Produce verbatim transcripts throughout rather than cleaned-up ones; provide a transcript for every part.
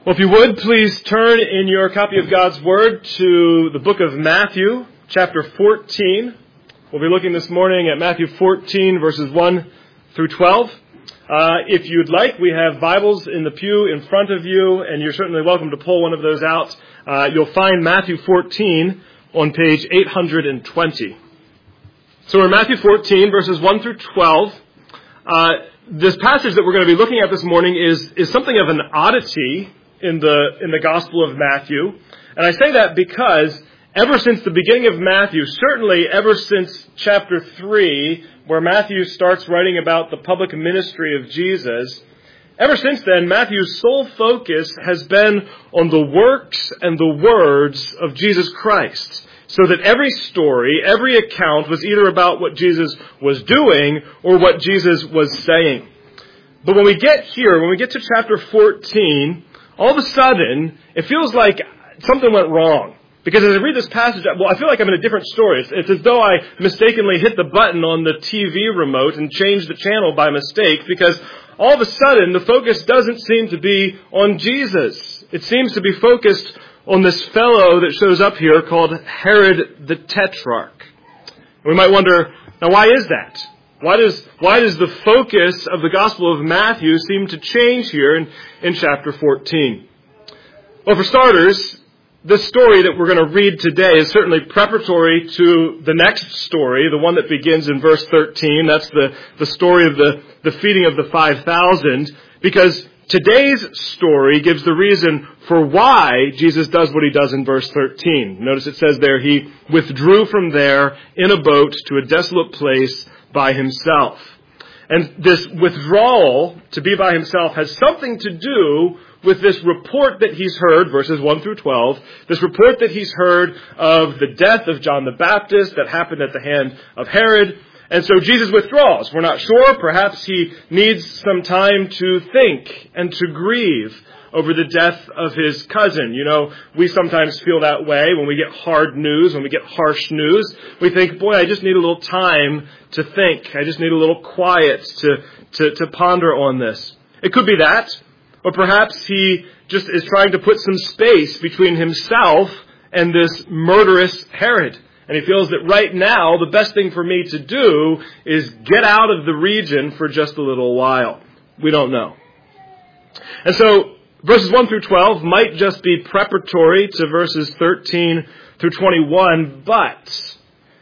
Well, if you would, please turn in your copy of God's Word to the book of Matthew, chapter fourteen. We'll be looking this morning at Matthew fourteen, verses one through twelve. Uh, if you'd like, we have Bibles in the pew in front of you, and you're certainly welcome to pull one of those out. Uh, you'll find Matthew fourteen on page eight hundred twenty. So we're in Matthew fourteen, verses one through twelve. Uh, this passage that we're going to be looking at this morning is, is something of an oddity in the in the Gospel of Matthew. And I say that because ever since the beginning of Matthew, certainly ever since chapter three, where Matthew starts writing about the public ministry of Jesus, ever since then, Matthew's sole focus has been on the works and the words of Jesus Christ. So that every story, every account was either about what Jesus was doing or what Jesus was saying. But when we get here, when we get to chapter fourteen, all of a sudden, it feels like something went wrong. Because as I read this passage, well, I feel like I'm in a different story. It's, it's as though I mistakenly hit the button on the T V remote and changed the channel by mistake, because all of a sudden, the focus doesn't seem to be on Jesus. It seems to be focused on this fellow that shows up here called Herod the Tetrarch. We might wonder, now why is that? Why does why does the focus of the Gospel of Matthew seem to change here in, in chapter fourteen? Well, for starters, this story that we're going to read today is certainly preparatory to the next story, the one that begins in verse thirteen. That's the, the story of the, the feeding of the five thousand, because today's story gives the reason for why Jesus does what he does in verse thirteen. Notice it says there, he withdrew from there in a boat to a desolate place by himself. And this withdrawal to be by himself has something to do with this report that he's heard, verses one through twelve, this report that he's heard of the death of John the Baptist that happened at the hand of Herod. And so Jesus withdraws. We're not sure. Perhaps he needs some time to think and to grieve over the death of his cousin. You know, we sometimes feel that way when we get hard news, when we get harsh news. We think, boy, I just need a little time to think. I just need a little quiet to, to, to ponder on this. It could be that. Or perhaps he just is trying to put some space between himself and this murderous Herod. And he feels that right now, the best thing for me to do is get out of the region for just a little while. We don't know. And so, verses one through twelve might just be preparatory to verses thirteen through twenty-one, but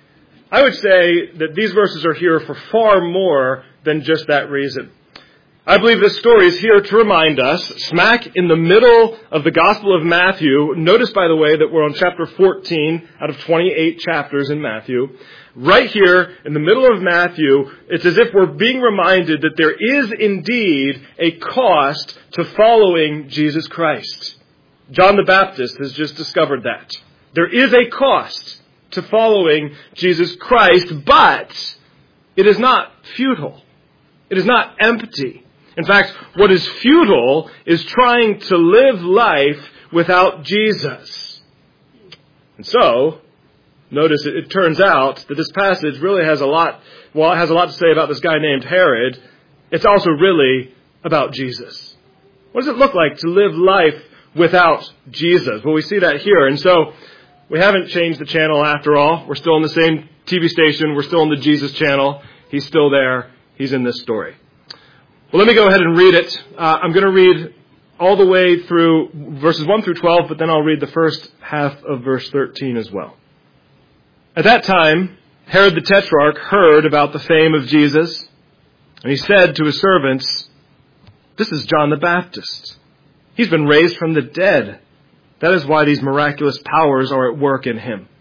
I would say that these verses are here for far more than just that reason. I believe this story is here to remind us, smack in the middle of the Gospel of Matthew. Notice, by the way, that we're on chapter fourteen out of twenty-eight chapters in Matthew. Right here in the middle of Matthew, it's as if we're being reminded that there is indeed a cost to following Jesus Christ. John the Baptist has just discovered that. There is a cost to following Jesus Christ, but it is not futile. It is not empty. In fact, what is futile is trying to live life without Jesus. And so, notice it, it turns out that this passage really has a lot, well, it has a lot to say about this guy named Herod. It's also really about Jesus. What does it look like to live life without Jesus? Well, we see that here. And so, we haven't changed the channel after all. We're still on the same T V station. We're still on the Jesus channel. He's still there. He's in this story. Well, let me go ahead and read it. Uh, I'm going to read all the way through verses one through twelve, but then I'll read the first half of verse thirteen as well. At that time, Herod the Tetrarch heard about the fame of Jesus, and he said to his servants, "This is John the Baptist. He's been raised from the dead. That is why these miraculous powers are at work in him."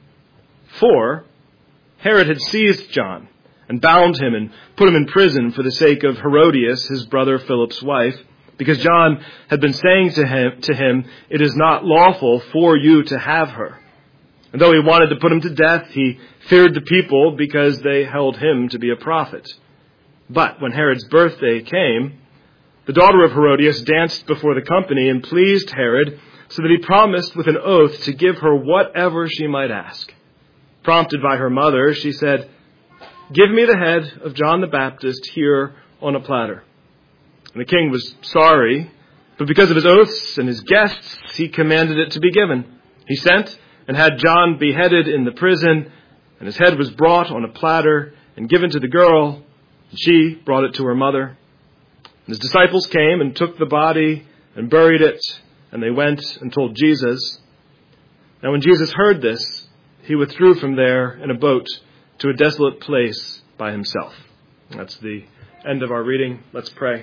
For Herod had seized John and bound him and put him in prison for the sake of Herodias, his brother Philip's wife, because John had been saying to him, to him, "It is not lawful for you to have her." And though he wanted to put him to death, he feared the people because they held him to be a prophet. But when Herod's birthday came, the daughter of Herodias danced before the company and pleased Herod, so that he promised with an oath to give her whatever she might ask. Prompted by her mother, she said, "Give me the head of John the Baptist here on a platter." And the king was sorry, But because of his oaths and his guests, he commanded it to be given. He sent and had John beheaded in the prison, and his head was brought on a platter and given to the girl, and she brought it to her mother. And his disciples came and took the body and buried it, and they went and told Jesus. Now when Jesus heard this, he withdrew from there in a boat to a desolate place by himself. That's the end of our reading. Let's pray.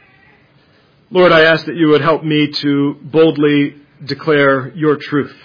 Lord, I ask that you would help me to boldly declare your truth.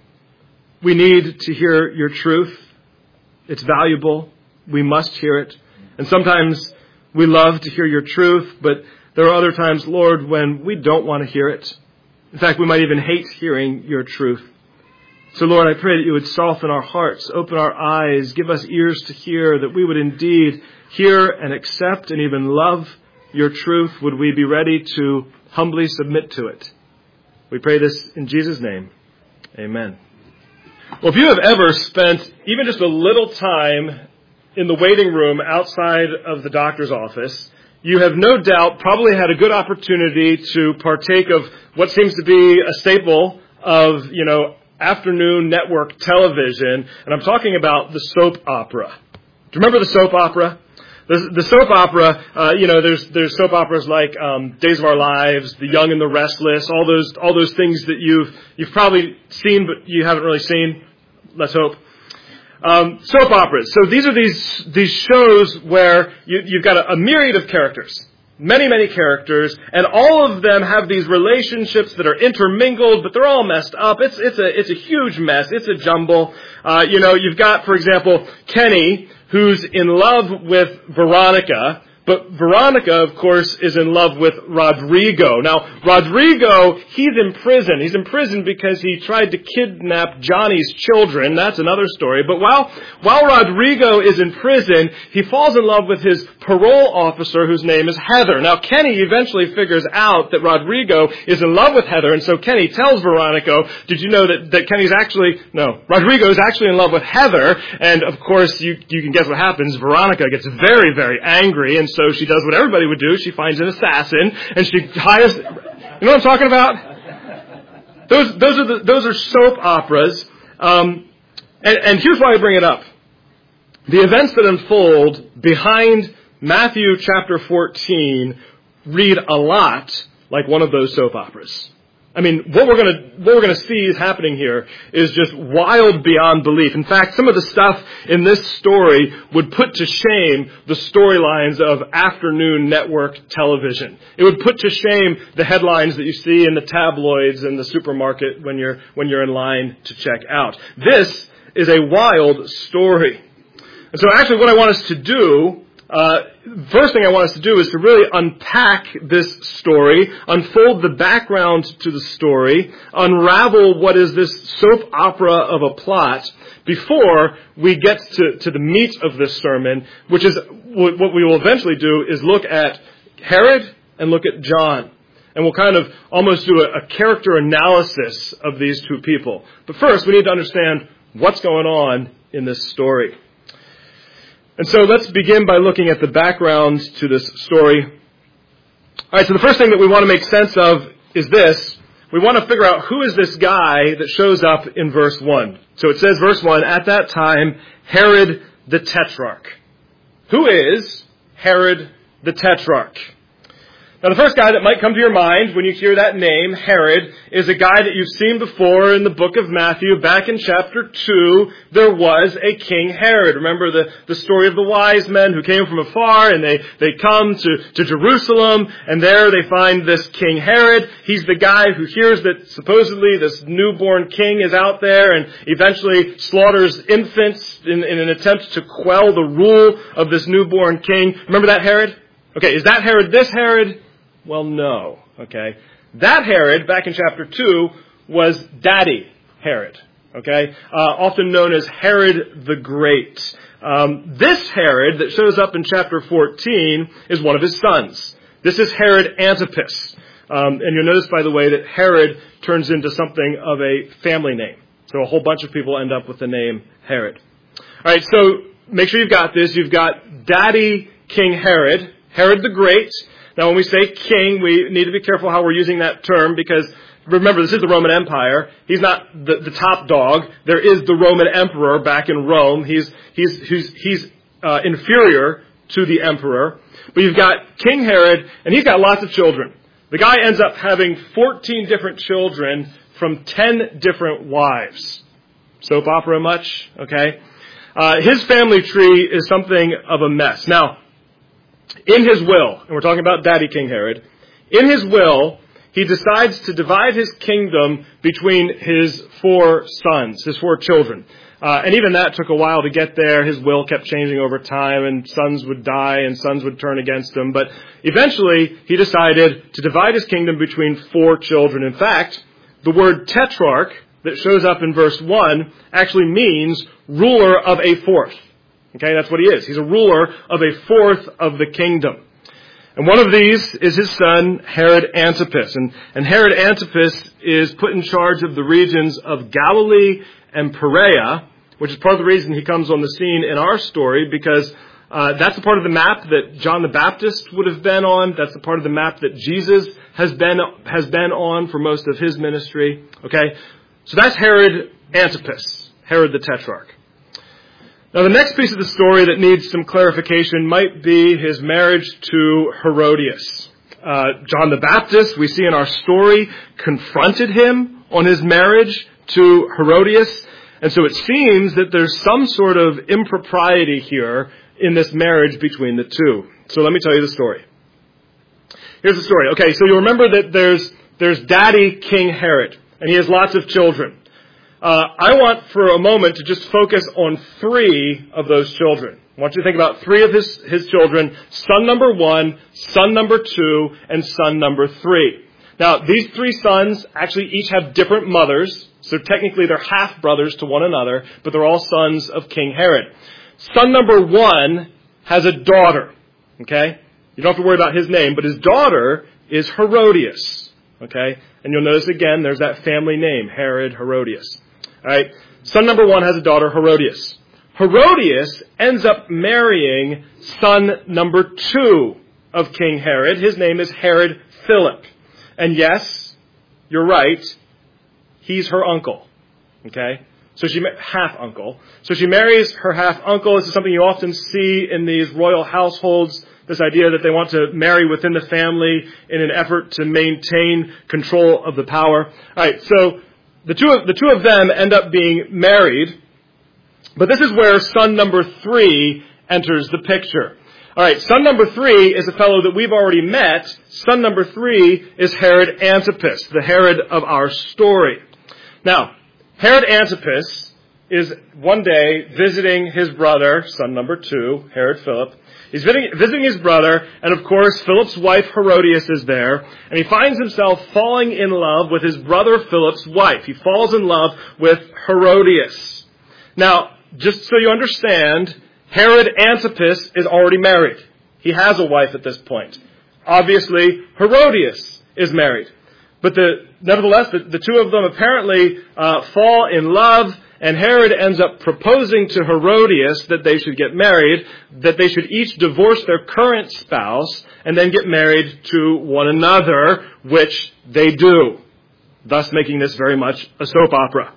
We need to hear your truth. It's valuable. We must hear it. And sometimes we love to hear your truth, but there are other times, Lord, when we don't want to hear it. In fact, we might even hate hearing your truth. So, Lord, I pray that you would soften our hearts, open our eyes, give us ears to hear, that we would indeed hear and accept and even love your truth. Would we be ready to humbly submit to it? We pray this in Jesus' name. Amen. Well, if you have ever spent even just a little time in the waiting room outside of the doctor's office, you have no doubt probably had a good opportunity to partake of what seems to be a staple of, you know, afternoon network television, and I'm talking about the soap opera. Do you remember the soap opera? The, the soap opera, uh, you know, there's there's soap operas like um, Days of Our Lives, The Young and the Restless, all those all those things that you've you've probably seen but you haven't really seen. Let's hope. Um, soap operas. So these are these these shows where you, you've got a, a myriad of characters. Many, many characters, and all of them have these relationships that are intermingled, but they're all messed up. It's it's a it's a huge mess. It's a jumble. Uh, you know, you've got, for example, Kenny, who's in love with Veronica, but Veronica, of course, is in love with Rodrigo. Now, Rodrigo, he's in prison. He's in prison because he tried to kidnap Johnny's children. That's another story. But while while Rodrigo is in prison, he falls in love with his parole officer, whose name is Heather. Now, Kenny eventually figures out that Rodrigo is in love with Heather, and so Kenny tells Veronica, did you know that, that Kenny's actually, no, Rodrigo is actually in love with Heather, and of course, you, you can guess what happens. Veronica gets very, very angry, and so she does what everybody would do. She finds an assassin, and she hires, you know what I'm talking about? Those, those are the, those are soap operas, um, and, and here's why I bring it up. The events that unfold behind Matthew chapter fourteen read a lot like one of those soap operas. I mean, what we're going to what we're going to see is happening here is just wild beyond belief. In fact, some of the stuff in this story would put to shame the storylines of afternoon network television. It would put to shame the headlines that you see in the tabloids and the supermarket when you're when you're in line to check out. This is a wild story. And so actually what I want us to do Uh, first thing I want us to do is to really unpack this story, unfold the background to the story, unravel what is this soap opera of a plot before we get to, to the meat of this sermon, which is what we will eventually do is look at Herod and look at John. And we'll kind of almost do a, a character analysis of these two people. But first, we need to understand what's going on in this story. And so let's begin by looking at the background to this story. All right, so the first thing that we want to make sense of is this. We want to figure out who is this guy that shows up in verse one. So it says, verse one, at that time, Herod the Tetrarch. Who is Herod the Tetrarch? Now, the first guy that might come to your mind when you hear that name, Herod, is a guy that you've seen before in the book of Matthew. Back in chapter two, there was a King Herod. Remember the, the story of the wise men who came from afar, and they, they come to, to Jerusalem, and there they find this King Herod. He's the guy who hears that supposedly this newborn king is out there and eventually slaughters infants in, in an attempt to quell the rule of this newborn king. Remember that Herod? Okay, is that Herod this Herod? Well, no, okay. That Herod, back in chapter two, was Daddy Herod, okay, uh, often known as Herod the Great. Um, this Herod that shows up in chapter fourteen is one of his sons. This is Herod Antipas. Um, and you'll notice, by the way, that Herod turns into something of a family name. So a whole bunch of people end up with the name Herod. All right, so make sure you've got this. You've got Daddy King Herod, Herod the Great. Now, when we say king, we need to be careful how we're using that term because, remember, this is the Roman Empire. He's not the, the top dog. There is the Roman emperor back in Rome. He's, he's, he's, he's uh, inferior to the emperor. But you've got King Herod, and he's got lots of children. The guy ends up having fourteen different children from ten different wives. Soap opera much? Okay. Uh, his family tree is something of a mess. Now, in his will, and we're talking about Daddy King Herod, in his will, he decides to divide his kingdom between his four sons, his four children. Uh, and even that took a while to get there. His will kept changing over time, and sons would die, and sons would turn against him. But eventually, he decided to divide his kingdom between four children. In fact, the word tetrarch that shows up in verse one actually means ruler of a fourth. Okay, that's what he is. He's a ruler of a fourth of the kingdom. And one of these is his son, Herod Antipas. And, and Herod Antipas is put in charge of the regions of Galilee and Perea, which is part of the reason he comes on the scene in our story, because uh, that's the part of the map that John the Baptist would have been on. That's the part of the map that Jesus has been has been on for most of his ministry. Okay, so that's Herod Antipas, Herod the Tetrarch. Now, the next piece of the story that needs some clarification might be his marriage to Herodias. Uh, John the Baptist, we see in our story, confronted him on his marriage to Herodias. And so it seems that there's some sort of impropriety here in this marriage between the two. So let me tell you the story. Here's the story. Okay, so you'll remember that there's there's Daddy King Herod, and he has lots of children. Uh, I want for a moment to just focus on three of those children. I want you to think about three of his, his children, son number one, son number two, and son number three. Now, these three sons actually each have different mothers, so technically they're half-brothers to one another, but they're all sons of King Herod. Son number one has a daughter, okay? You don't have to worry about his name, but his daughter is Herodias, okay? And you'll notice again, there's that family name, Herod, Herodias. All right, son number one has a daughter, Herodias. Herodias ends up marrying son number two of King Herod. His name is Herod Philip. And yes, you're right, he's her uncle. Okay? So she, half uncle. So she marries her half uncle. This is something you often see in these royal households. This idea that they want to marry within the family in an effort to maintain control of the power. All right, so The two, of, the two of them end up being married, but this is where son number three enters the picture. All right, son number three is a fellow that we've already met. Son number three is Herod Antipas, the Herod of our story. Now, Herod Antipas is one day visiting his brother, son number two, Herod Philip. He's visiting his brother, and of course, Philip's wife Herodias is there, and he finds himself falling in love with his brother Philip's wife. He falls in love with Herodias. Now, just so you understand, Herod Antipas is already married. He has a wife at this point. Obviously, Herodias is married. But the, nevertheless, the, the two of them apparently uh, fall in love, and Herod ends up proposing to Herodias that they should get married, that they should each divorce their current spouse and then get married to one another, which they do, thus making this very much a soap opera.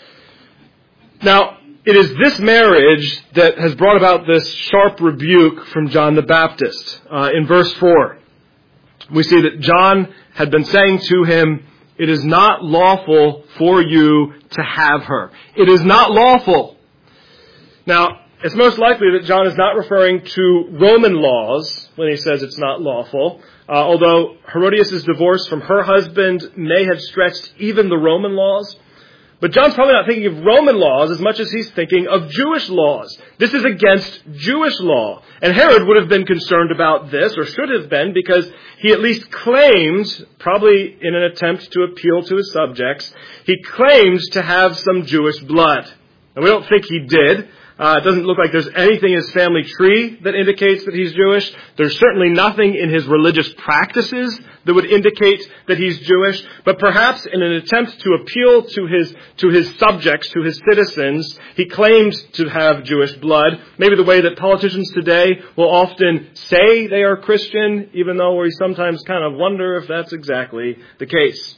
Now, it is this marriage that has brought about this sharp rebuke from John the Baptist. Uh, in verse four, we see that John had been saying to him, "It is not lawful for you to have her." It is not lawful. Now, it's most likely that John is not referring to Roman laws when he says it's not lawful, uh, although Herodias' divorce from her husband may have stretched even the Roman laws. But John's probably not thinking of Roman laws as much as he's thinking of Jewish laws. This is against Jewish law. And Herod would have been concerned about this, or should have been, because he at least claimed, probably in an attempt to appeal to his subjects, he claimed to have some Jewish blood. And we don't think he did. Uh, it doesn't look like there's anything in his family tree that indicates that he's Jewish. There's certainly nothing in his religious practices that would indicate that he's Jewish, but perhaps in an attempt to appeal to his, to his subjects, to his citizens, he claimed to have Jewish blood, maybe the way that politicians today will often say they are Christian, even though we sometimes kind of wonder if that's exactly the case.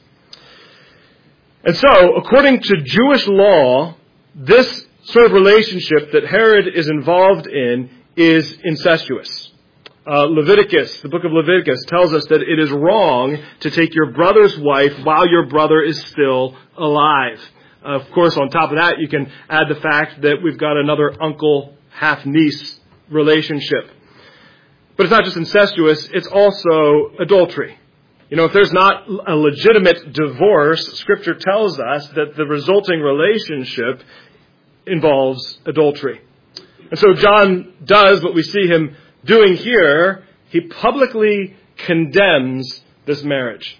And so, according to Jewish law, this sort of relationship that Herod is involved in is incestuous. Uh, Leviticus, the book of Leviticus, tells us that it is wrong to take your brother's wife while your brother is still alive. Uh, of course, on top of that, you can add the fact that we've got another uncle, half-niece relationship. But it's not just incestuous, it's also adultery. You know, if there's not a legitimate divorce, Scripture tells us that the resulting relationship involves adultery. And so John does what we see him doing here. He publicly condemns this marriage.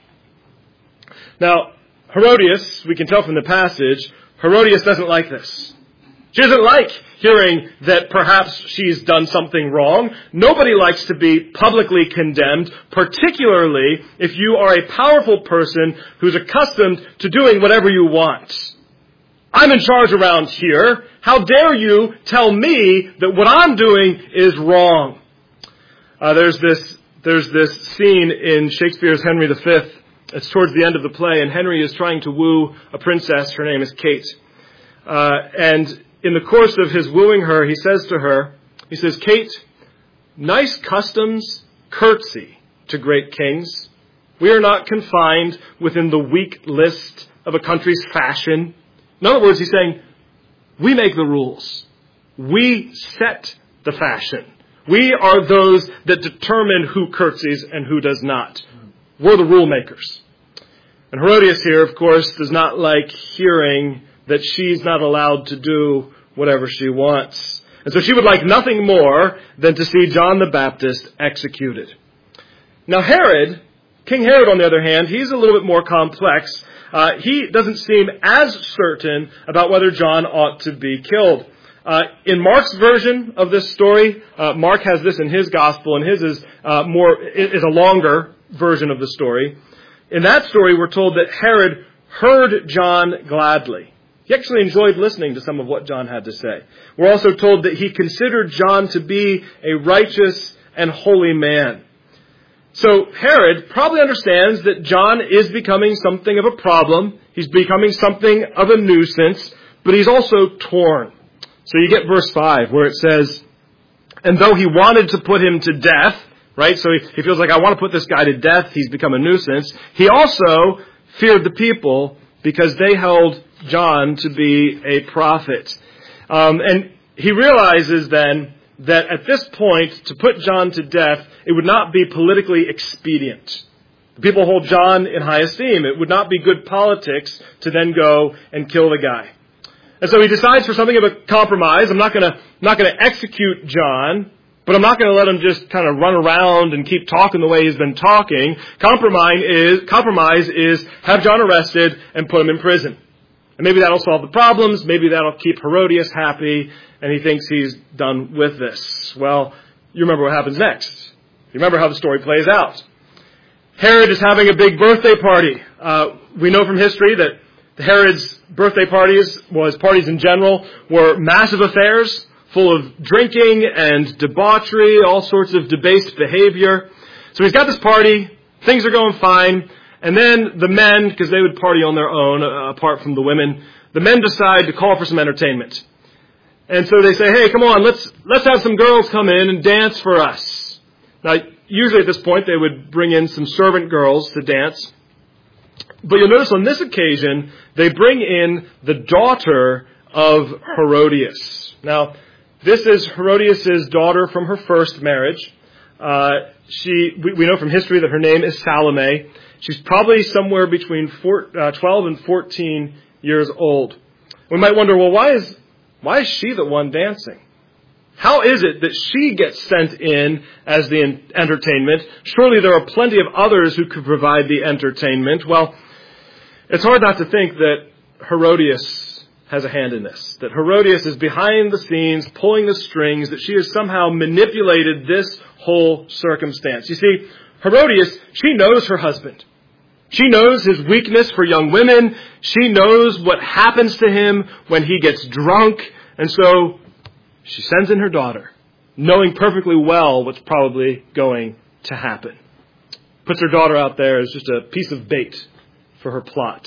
Now, Herodias, we can tell from the passage, Herodias doesn't like this. She doesn't like hearing that perhaps she's done something wrong. Nobody likes to be publicly condemned, particularly if you are a powerful person who's accustomed to doing whatever you want. I'm in charge around here. How dare you tell me that what I'm doing is wrong? Uh, there's this there's this scene in Shakespeare's Henry the Fifth. It's towards the end of the play, and Henry is trying to woo a princess. Her name is Kate. Uh, and in the course of his wooing her, he says to her, he says, Kate, nice customs curtsy to great kings. We are not confined within the weak list of a country's fashion. In other words, he's saying, we make the rules. We set the fashion. We are those that determine who curtsies and who does not. We're the rule makers. And Herodias here, of course, does not like hearing that she's not allowed to do whatever she wants. And so she would like nothing more than to see John the Baptist executed. Now Herod, King Herod on the other hand, he's a little bit more complex. Uh, he doesn't seem as certain about whether John ought to be killed. Uh, in Mark's version of this story, uh, Mark has this in his gospel, and his is uh, more is a longer version of the story. In that story, we're told that Herod heard John gladly. He actually enjoyed listening to some of what John had to say. We're also told that he considered John to be a righteous and holy man. So Herod probably understands that John is becoming something of a problem. He's becoming something of a nuisance, but he's also torn. So you get verse five where it says, and though he wanted to put him to death, right? So he, he feels like, I want to put this guy to death. He's become a nuisance. He also feared the people because they held John to be a prophet. Um, and he realizes then that at this point, to put John to death, it would not be politically expedient. The people hold John in high esteem. It would not be good politics to then go and kill the guy. And so he decides for something of a compromise. I'm not going to not going to execute John, but I'm not going to let him just kind of run around and keep talking the way he's been talking. Compromise is compromise is have John arrested and put him in prison. And maybe that'll solve the problems. Maybe that'll keep Herodias happy, and he thinks he's done with this. Well, you remember what happens next. You remember how the story plays out. Herod is having a big birthday party. Uh, we know from history that Herod's birthday parties, was parties in general, were massive affairs full of drinking and debauchery, all sorts of debased behavior. So he's got this party, things are going fine, and then the men, because they would party on their own, uh, apart from the women, the men decide to call for some entertainment. And so they say, hey, come on, let's let's have some girls come in and dance for us. Now, usually at this point, they would bring in some servant girls to dance. But you'll notice on this occasion, they bring in the daughter of Herodias. Now, this is Herodias' daughter from her first marriage. Uh, she, we, we know from history that her name is Salome. She's probably somewhere between four, uh, twelve and fourteen years old. We might wonder, well, why is why is she the one dancing? How is it that she gets sent in as the entertainment? Surely there are plenty of others who could provide the entertainment. Well, it's hard not to think that Herodias has a hand in this. That Herodias is behind the scenes, pulling the strings, that she has somehow manipulated this whole circumstance. You see, Herodias, she knows her husband. She knows his weakness for young women. She knows what happens to him when he gets drunk. And so she sends in her daughter, knowing perfectly well what's probably going to happen. Puts her daughter out there as just a piece of bait for her plot.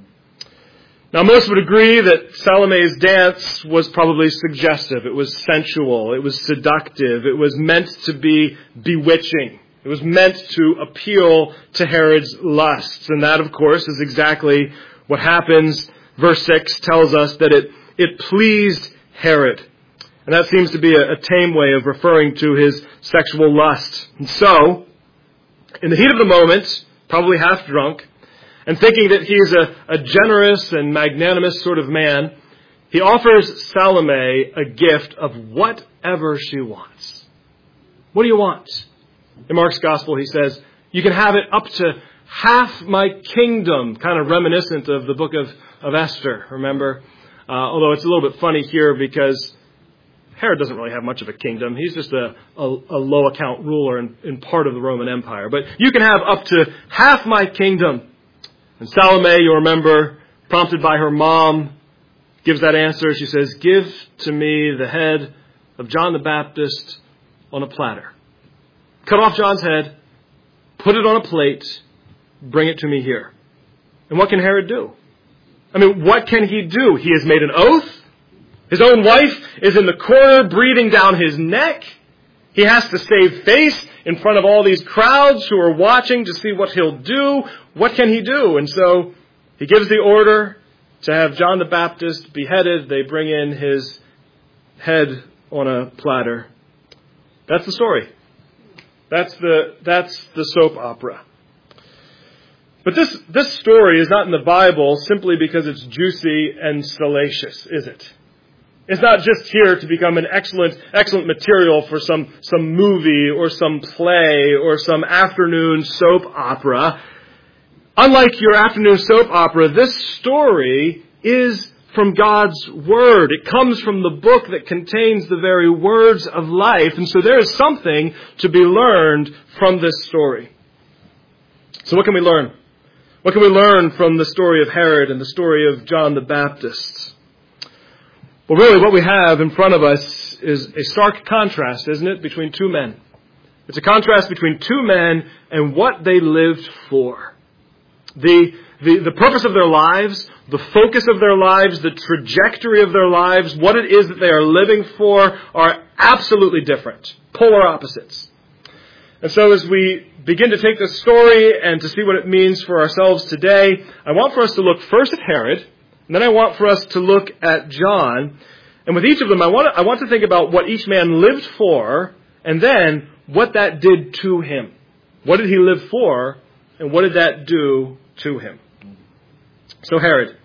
Now, most would agree that Salome's dance was probably suggestive. It was sensual. It was seductive. It was meant to be bewitching. It was meant to appeal to Herod's lusts. And that, of course, is exactly what happens. Verse six tells us that it, it pleased Herod. And that seems to be a, a tame way of referring to his sexual lust. And so, in the heat of the moment, probably half drunk, and thinking that he's a, a generous and magnanimous sort of man, he offers Salome a gift of whatever she wants. What do you want? In Mark's Gospel, he says, you can have it up to half my kingdom, kind of reminiscent of the book of, of Esther, remember? Uh, although it's a little bit funny here because Herod doesn't really have much of a kingdom. He's just a, a, a low account ruler in, in part of the Roman Empire. But you can have up to half my kingdom. And Salome, you'll remember, prompted by her mom, gives that answer. She says, give to me the head of John the Baptist on a platter. Cut off John's head, put it on a plate, bring it to me here. And what can Herod do? I mean, what can he do? He has made an oath. His own wife is in the corner breathing down his neck. He has to save face in front of all these crowds who are watching to see what he'll do. What can he do? And so he gives the order to have John the Baptist beheaded. They bring in his head on a platter. That's the story. That's the, that's the soap opera. But this, this story is not in the Bible simply because it's juicy and salacious, is it? It's not just here to become an excellent, excellent material for some, some movie or some play or some afternoon soap opera. Unlike your afternoon soap opera, this story is from God's Word. It comes from the book that contains the very words of life. And so there is something to be learned from this story. So what can we learn? What can we learn from the story of Herod and the story of John the Baptist? Well, really, what we have in front of us is a stark contrast, isn't it, between two men. It's a contrast between two men and what they lived for. The, the, the purpose of their lives, the focus of their lives, the trajectory of their lives, what it is that they are living for are absolutely different, polar opposites. And so as we begin to take this story and to see what it means for ourselves today, I want for us to look first at Herod, and then I want for us to look at John. And with each of them, I want to, I want to think about what each man lived for, and then what that did to him. What did he live for, and what did that do to him? So Herod.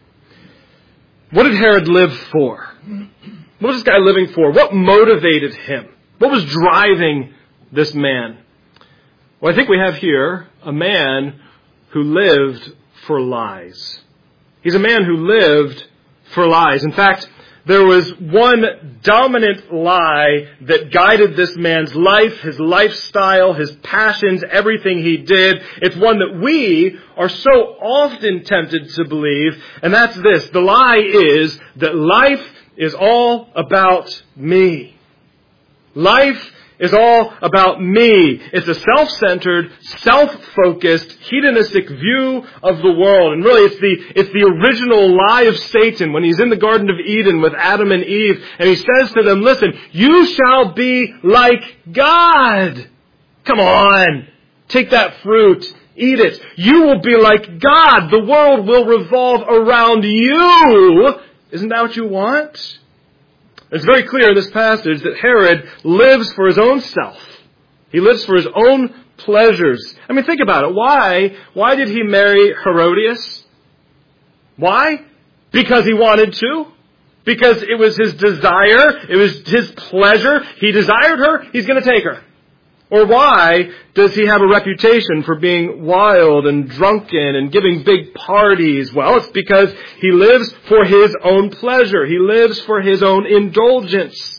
What did Herod live for? What was this guy living for? What motivated him? What was driving this man? Well, I think we have here a man who lived for lies. He's a man who lived for lies. In fact, there was one dominant lie that guided this man's life, his lifestyle, his passions, everything he did. It's one that we are so often tempted to believe, and that's this. The lie is that life is all about me. Life is all about me. It's a self-centered, self-focused, hedonistic view of the world. And really, it's the, it's the original lie of Satan when he's in the Garden of Eden with Adam and Eve. And he says to them, listen, you shall be like God. Come on. Take that fruit. Eat it. You will be like God. The world will revolve around you. Isn't that what you want? It's very clear in this passage that Herod lives for his own self. He lives for his own pleasures. I mean, think about it. Why? Why did he marry Herodias? Why? Because he wanted to? Because it was his desire? It was his pleasure? He desired her? He's going to take her. Or why does he have a reputation for being wild and drunken and giving big parties? Well, it's because he lives for his own pleasure. He lives for his own indulgence.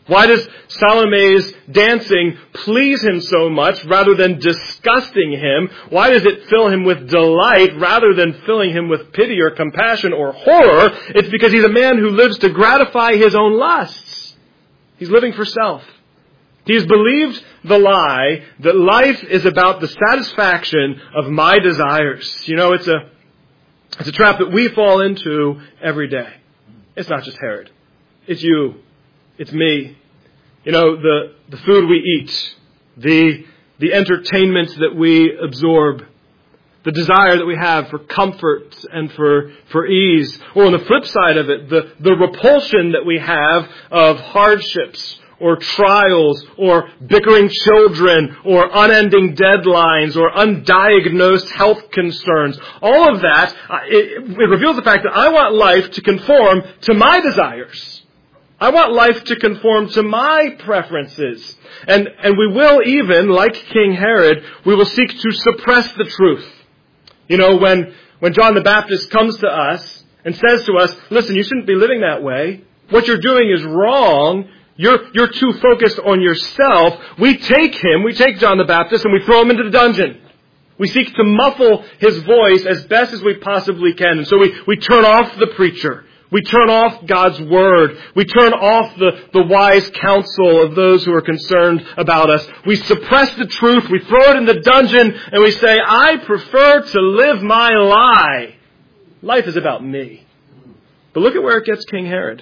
Why does Salome's dancing please him so much rather than disgusting him? Why does it fill him with delight rather than filling him with pity or compassion or horror? It's because he's a man who lives to gratify his own lusts. He's living for self. He's believed the lie that life is about the satisfaction of my desires. You know, it's a, it's a trap that we fall into every day. It's not just Herod. It's you. It's me. You know, the, the food we eat, the, the entertainment that we absorb, the desire that we have for comfort and for, for ease. Or on the flip side of it, the, the repulsion that we have of hardships or trials or bickering children or unending deadlines or undiagnosed health concerns. All of that, uh, it, it reveals the fact that I want life to conform to my desires. I want life to conform to my preferences. And, and we will even, like King Herod, we will seek to suppress the truth. You know, when, when John the Baptist comes to us and says to us, listen, you shouldn't be living that way. What you're doing is wrong. You're, you're too focused on yourself. We take him, we take John the Baptist, and we throw him into the dungeon. We seek to muffle his voice as best as we possibly can. And so we, we turn off the preacher. We turn off God's Word. We turn off the, the wise counsel of those who are concerned about us. We suppress the truth. We throw it in the dungeon and we say, I prefer to live my lie. Life is about me. But look at where it gets King Herod.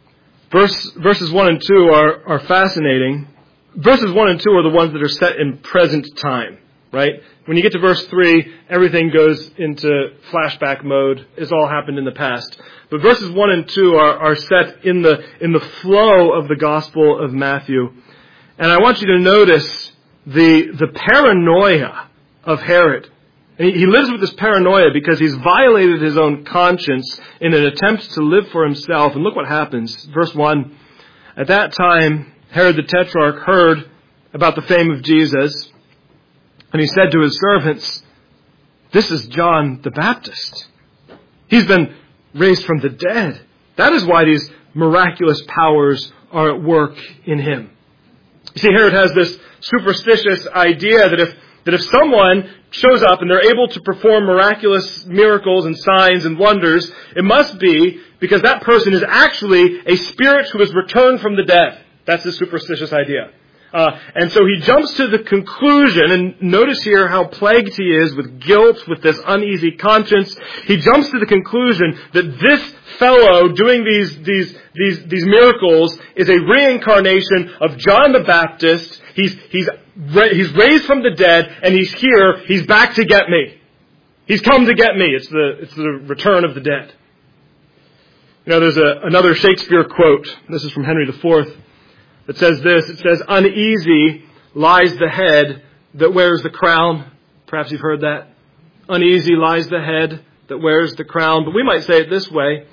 Verse, verses one and two are, are fascinating. Verses one and two are the ones that are set in present time, right? When you get to verse three, everything goes into flashback mode. It's all happened in the past. But verses one and two are, are set in the, in the flow of the Gospel of Matthew. And I want you to notice the, the paranoia of Herod. And he, he lives with this paranoia because he's violated his own conscience in an attempt to live for himself. And look what happens. Verse one, at that time, Herod the Tetrarch heard about the fame of Jesus. And he said to his servants, this is John the Baptist. He's been raised from the dead. That is why these miraculous powers are at work in him. You see, Herod has this superstitious idea that if that if someone shows up and they're able to perform miraculous miracles and signs and wonders, it must be because that person is actually a spirit who has returned from the dead. That's the superstitious idea. Uh, and so he jumps to the conclusion, and notice here how plagued he is with guilt, with this uneasy conscience. He jumps to the conclusion that this fellow doing these, these, these, these miracles is a reincarnation of John the Baptist. He's, he's, he's raised from the dead, and he's here. He's back to get me. He's come to get me. It's the, it's the return of the dead. You know, there's a, another Shakespeare quote. This is from Henry the Fourth. It says this, it says, uneasy lies the head that wears the crown. Perhaps you've heard that. Uneasy lies the head that wears the crown. But we might say it this way.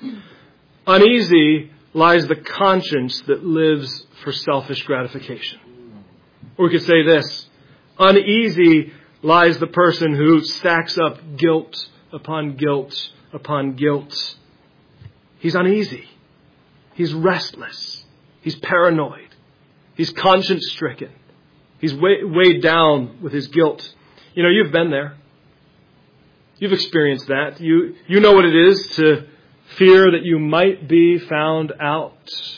Uneasy lies the conscience that lives for selfish gratification. Or we could say this. Uneasy lies the person who stacks up guilt upon guilt upon guilt. He's uneasy. He's restless. He's paranoid. He's conscience-stricken. He's weighed down with his guilt. You know, you've been there. You've experienced that. You, you know what it is to fear that you might be found out.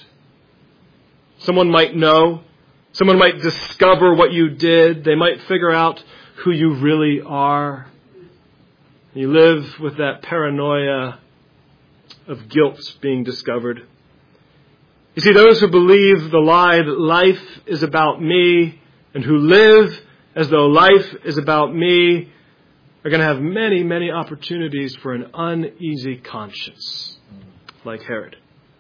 Someone might know. Someone might discover what you did. They might figure out who you really are. You live with that paranoia of guilt being discovered. You see, those who believe the lie that life is about me and who live as though life is about me are going to have many, many opportunities for an uneasy conscience, like Herod.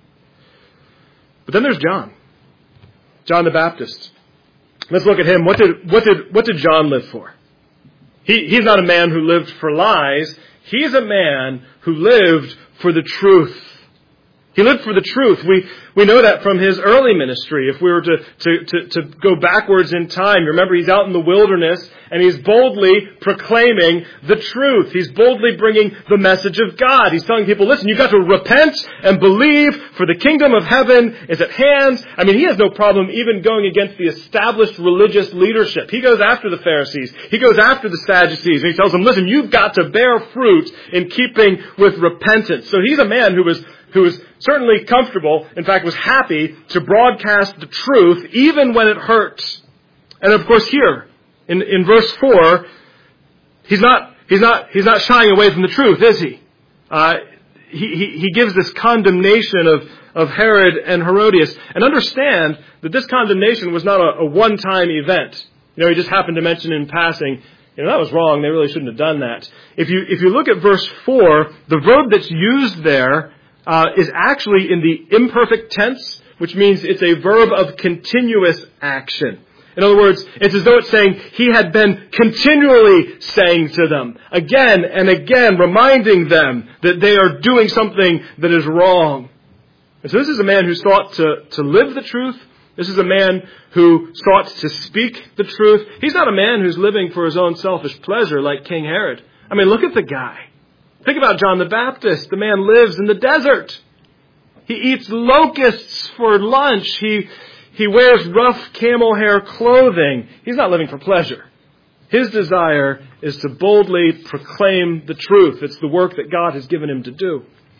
But then there's John, John the Baptist. Let's look at him. What did, what did, what did John live for? He, he's not a man who lived for lies. He's a man who lived for the truth. He lived for the truth. We we know that from his early ministry. If we were to, to, to, to go backwards in time, remember he's out in the wilderness and he's boldly proclaiming the truth. He's boldly bringing the message of God. He's telling people, listen, you've got to repent and believe, for the kingdom of heaven is at hand. I mean, he has no problem even going against the established religious leadership. He goes after the Pharisees. He goes after the Sadducees. And he tells them, listen, you've got to bear fruit in keeping with repentance. So he's a man who was who was certainly comfortable, in fact was happy to broadcast the truth even when it hurts. And of course here, in, in verse four, he's not, he's not, he's not shying away from the truth, is he? Uh, he, he, he gives this condemnation of, of Herod and Herodias. And understand that this condemnation was not a, a one-time event. You know, he just happened to mention in passing, you know, that was wrong, they really shouldn't have done that. If you, if you look at verse four, the verb that's used there Uh, is actually in the imperfect tense, which means it's a verb of continuous action. In other words, it's as though it's saying he had been continually saying to them, again and again, reminding them that they are doing something that is wrong. And so this is a man who sought to, to live the truth. This is a man who sought to speak the truth. He's not a man who's living for his own selfish pleasure like King Herod. I mean, look at the guy. Think about John the Baptist. The man lives in the desert. He eats locusts for lunch. He, he wears rough camel hair clothing. He's not living for pleasure. His desire is to boldly proclaim the truth. It's the work that God has given him to do.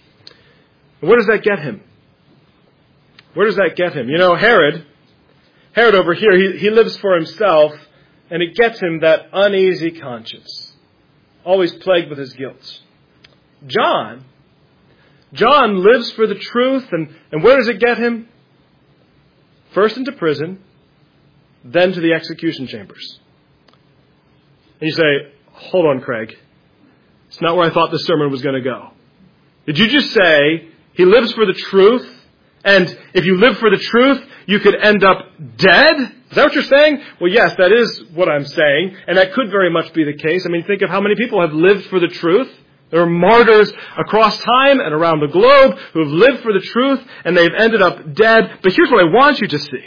And where does that get him? Where does that get him? You know, Herod, Herod over here, he, he lives for himself, and it gets him that uneasy conscience, always plagued with his guilt. John, John lives for the truth, and, and where does it get him? First into prison, then to the execution chambers. And you say, hold on, Craig. It's not where I thought this sermon was going to go. Did you just say he lives for the truth, and if you live for the truth, you could end up dead? Is that what you're saying? Well, yes, that is what I'm saying, and that could very much be the case. I mean, think of how many people have lived for the truth. There are martyrs across time and around the globe who have lived for the truth, and they've ended up dead. But here's what I want you to see.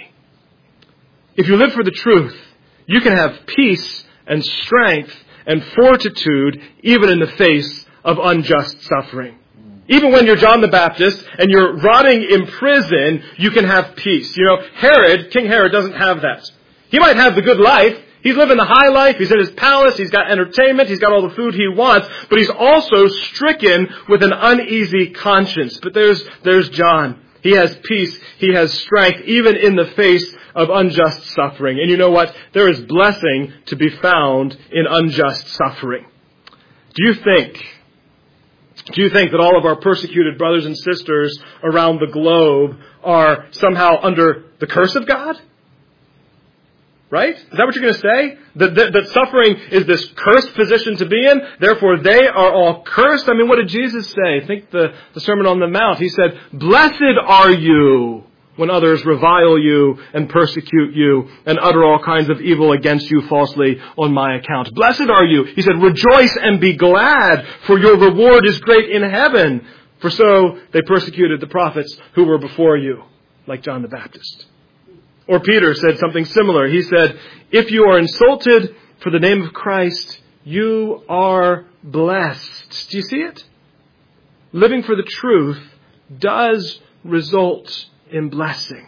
If you live for the truth, you can have peace and strength and fortitude even in the face of unjust suffering. Even when you're John the Baptist and you're rotting in prison, you can have peace. You know, Herod, King Herod, doesn't have that. He might have the good life. He's living the high life. He's in his palace. He's got entertainment. He's got all the food he wants. But he's also stricken with an uneasy conscience. But there's, there's John. He has peace. He has strength, even in the face of unjust suffering. And you know what? There is blessing to be found in unjust suffering. Do you think, do you think that all of our persecuted brothers and sisters around the globe are somehow under the curse of God? Right? Is that what you're going to say? That, that, that suffering is this cursed position to be in, therefore they are all cursed? I mean, what did Jesus say? Think the, the Sermon on the Mount. He said, blessed are you when others revile you and persecute you and utter all kinds of evil against you falsely on my account. Blessed are you. He said, rejoice and be glad, for your reward is great in heaven. For so they persecuted the prophets who were before you, like John the Baptist. Or Peter said something similar. He said, if you are insulted for the name of Christ, you are blessed. Do you see it? Living for the truth does result in blessing.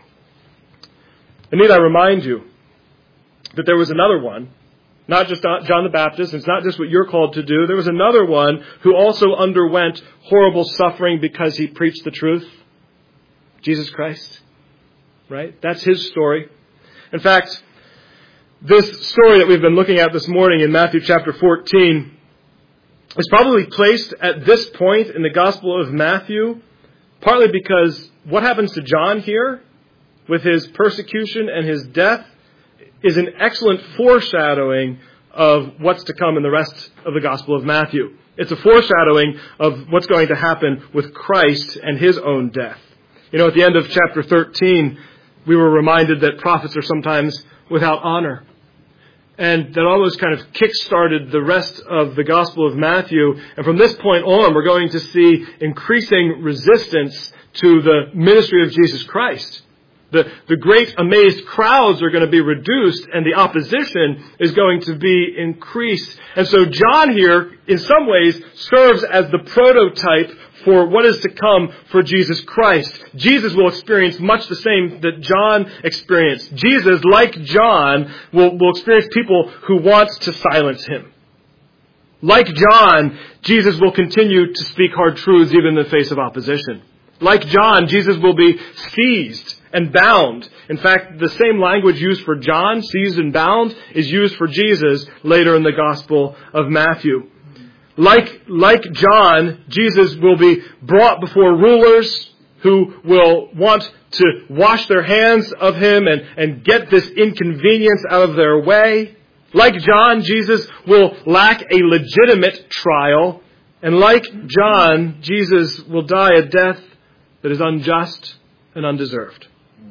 And need I remind you that there was another one, not just John the Baptist, it's not just what you're called to do. There was another one who also underwent horrible suffering because he preached the truth. Jesus Christ. Right? That's his story. In fact, this story that we've been looking at this morning in Matthew chapter fourteen is probably placed at this point in the Gospel of Matthew, partly because what happens to John here with his persecution and his death is an excellent foreshadowing of what's to come in the rest of the Gospel of Matthew. It's a foreshadowing of what's going to happen with Christ and his own death. You know, at the end of chapter thirteen, we were reminded that prophets are sometimes without honor. And that almost kind of kick-started the rest of the Gospel of Matthew. And from this point on, we're going to see increasing resistance to the ministry of Jesus Christ. The, the great amazed crowds are going to be reduced, and the opposition is going to be increased. And so John here, in some ways, serves as the prototype for what is to come for Jesus Christ. Jesus will experience much the same that John experienced. Jesus, like John, will, will experience people who want to silence him. Like John, Jesus will continue to speak hard truths even in the face of opposition. Like John, Jesus will be seized and bound. In fact, the same language used for John, seized and bound, is used for Jesus later in the Gospel of Matthew. Like, like John, Jesus will be brought before rulers who will want to wash their hands of him and, and get this inconvenience out of their way. Like John, Jesus will lack a legitimate trial. And like John, Jesus will die a death that is unjust and undeserved.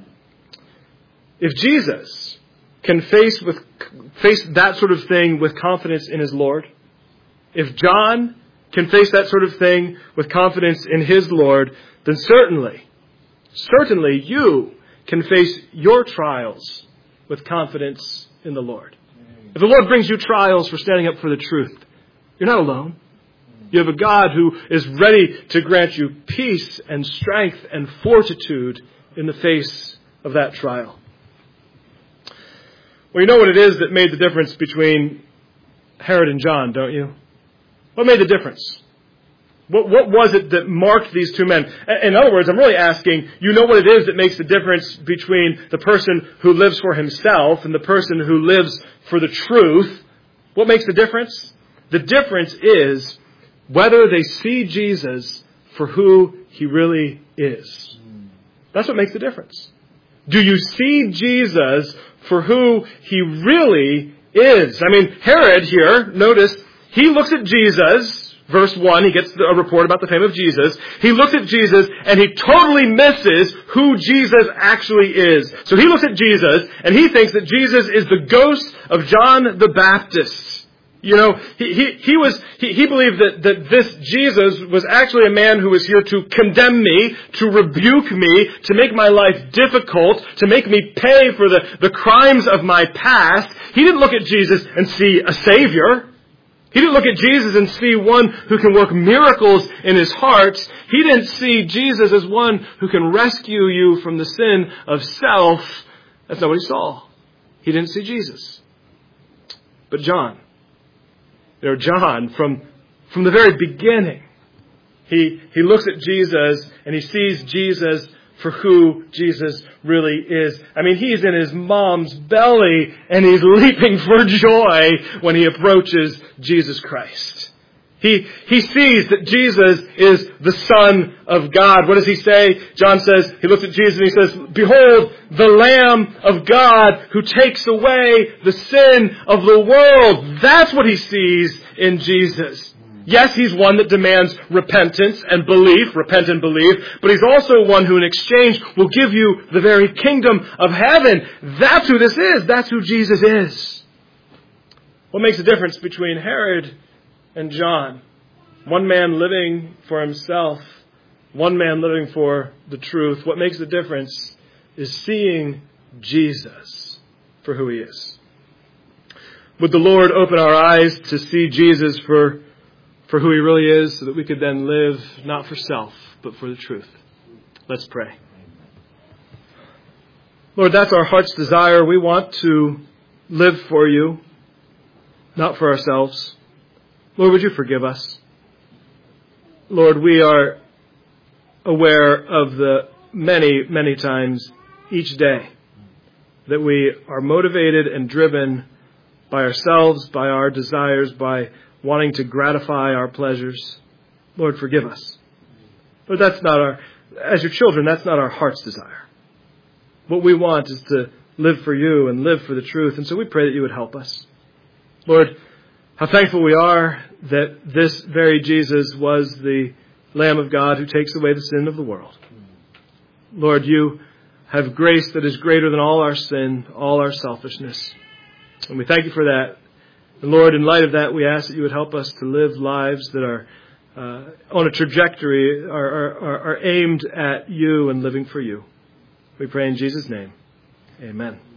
If Jesus can face with face that sort of thing with confidence in his Lord, if John can face that sort of thing with confidence in his Lord, then certainly, certainly you can face your trials with confidence in the Lord. If the Lord brings you trials for standing up for the truth, you're not alone. You have a God who is ready to grant you peace and strength and fortitude in the face of that trial. Well, you know what it is that made the difference between Herod and John, don't you? What made the difference? What, what was it that marked these two men? In other words, I'm really asking, you know what it is that makes the difference between the person who lives for himself and the person who lives for the truth? What makes the difference? The difference is whether they see Jesus for who he really is. That's what makes the difference. Do you see Jesus for who he really is? I mean, Herod here, notice, he looks at Jesus, verse one, he gets a report about the fame of Jesus. He looks at Jesus and he totally misses who Jesus actually is. So he looks at Jesus and he thinks that Jesus is the ghost of John the Baptist. You know, he, he, he was, he, he believed that, that this Jesus was actually a man who was here to condemn me, to rebuke me, to make my life difficult, to make me pay for the, the crimes of my past. He didn't look at Jesus and see a Savior. He didn't look at Jesus and see one who can work miracles in his heart. He didn't see Jesus as one who can rescue you from the sin of self. That's not what he saw. He didn't see Jesus. But John, you know, John, from, from the very beginning, he, he looks at Jesus and he sees Jesus for who Jesus really is. I mean, he's in his mom's belly and he's leaping for joy when he approaches Jesus Christ. He, he sees that Jesus is the Son of God. What does he say? John says, he looks at Jesus and he says, "Behold, the Lamb of God who takes away the sin of the world." That's what he sees in Jesus. Yes, he's one that demands repentance and belief, repent and believe, but he's also one who in exchange will give you the very kingdom of heaven. That's who this is. That's who Jesus is. What makes the difference between Herod and John? One man living for himself, one man living for the truth. What makes the difference is seeing Jesus for who he is. Would the Lord open our eyes to see Jesus for for who he really is, so that we could then live not for self, but for the truth. Let's pray. Lord, that's our heart's desire. We want to live for you, not for ourselves. Lord, would you forgive us? Lord, we are aware of the many, many times each day that we are motivated and driven by ourselves, by our desires, by wanting to gratify our pleasures. Lord, forgive us. But that's not our, as your children, that's not our heart's desire. What we want is to live for you and live for the truth. And so we pray that you would help us. Lord, how thankful we are that this very Jesus was the Lamb of God who takes away the sin of the world. Lord, you have grace that is greater than all our sin, all our selfishness. And we thank you for that. And Lord, in light of that, we ask that you would help us to live lives that are uh, on a trajectory, are, are, are aimed at you and living for you. We pray in Jesus' name. Amen.